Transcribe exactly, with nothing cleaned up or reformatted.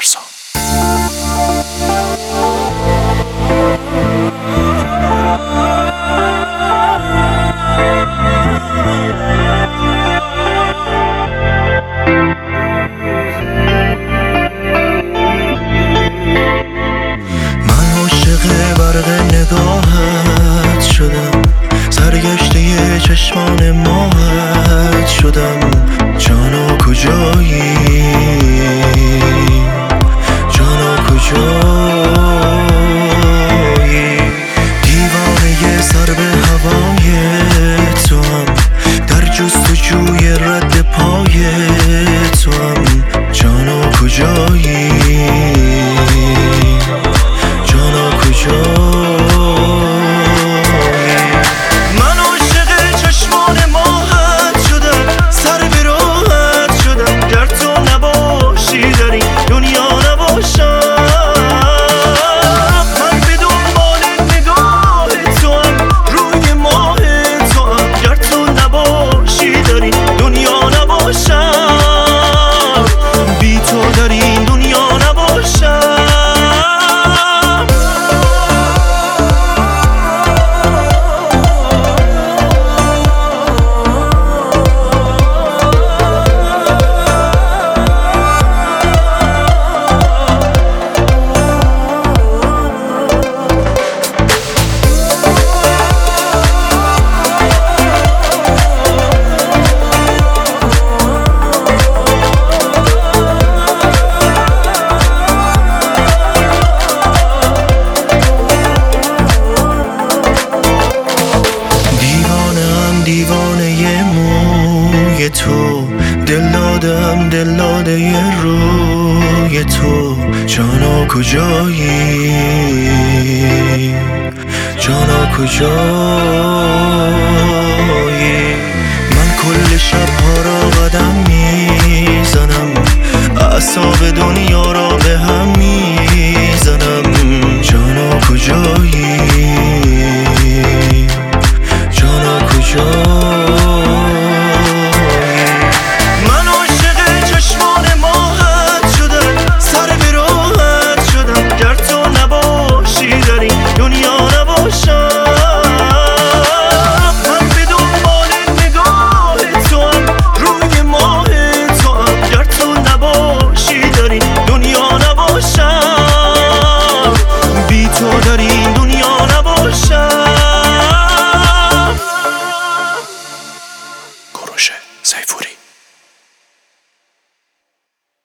فرزان. من عاشق برق نگاهت شدم، سرگشته چشمان ماهت شدم. جانا کجایی، جانا کجایی؟ دیوانه سر به هوای تو هم، در جستجوی رد پای تو هم. جانا کجایی، جانا کجایی؟ من عاشق چشمان ماهت شدم، سر به راهت شدم. گر تو نباشی در این دنیا نباشم. من به دنبال نگاه تو هم، روی ماه تو هم. گر تو نباشی در این دنیا نباشم، بی تو در این دنیا نباشم. دیوانه موی تو، دل دادم دل داده روی تو. جانا کجایی، جانا کجایی؟ من کل شب ها را قدم میزنم، اعصاب دنیا